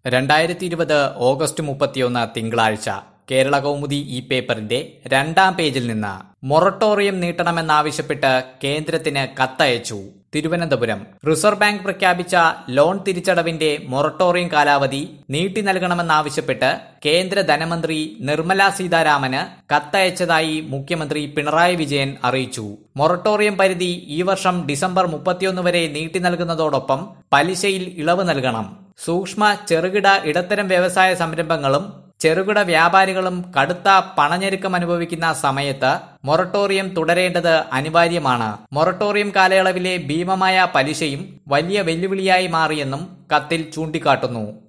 2020 August 31 തിങ്കളാഴ്ച കേരള കൗമുദി ഈ പേപ്പറിന്റെ 2-ാം പേജിൽ നിന്ന് മൊറട്ടോറിയം നീട്ടണമെന്നാവശ്യപ്പെട്ട് കേന്ദ്രത്തിന് കത്തയച്ചു. തിരുവനന്തപുരം റിസർവ് ബാങ്ക് പ്രഖ്യാപിച്ച ലോൺ തിരിച്ചടവിന്റെ മൊറട്ടോറിയം കാലാവധി നീട്ടി നൽകണമെന്നാവശ്യപ്പെട്ട് കേന്ദ്ര ധനമന്ത്രി നിർമ്മല സീതാരാമന് കത്തയച്ചതായി മുഖ്യമന്ത്രി പിണറായി വിജയൻ അറിയിച്ചു. മൊറട്ടോറിയം പരിധി ഈ വർഷം ഡിസംബർ 31 വരെ നീട്ടി നൽകുന്നതോടൊപ്പം പലിശയിൽ ഇളവ് നൽകണം. സൂക്ഷ്മ ചെറുകിട ഇടത്തരം വ്യവസായ സംരംഭങ്ങളും ചെറുകിട വ്യാപാരികളും കടുത്ത പണഞ്ഞെരുക്കം അനുഭവിക്കുന്ന സമയത്ത് മൊറട്ടോറിയം തുടരേണ്ടത് അനിവാര്യമാണ്. മൊറട്ടോറിയം കാലയളവിലെ ഭീമമായ പലിശയും വലിയ വെല്ലുവിളിയായി മാറിയെന്നും കത്തിൽ ചൂണ്ടിക്കാട്ടുന്നു.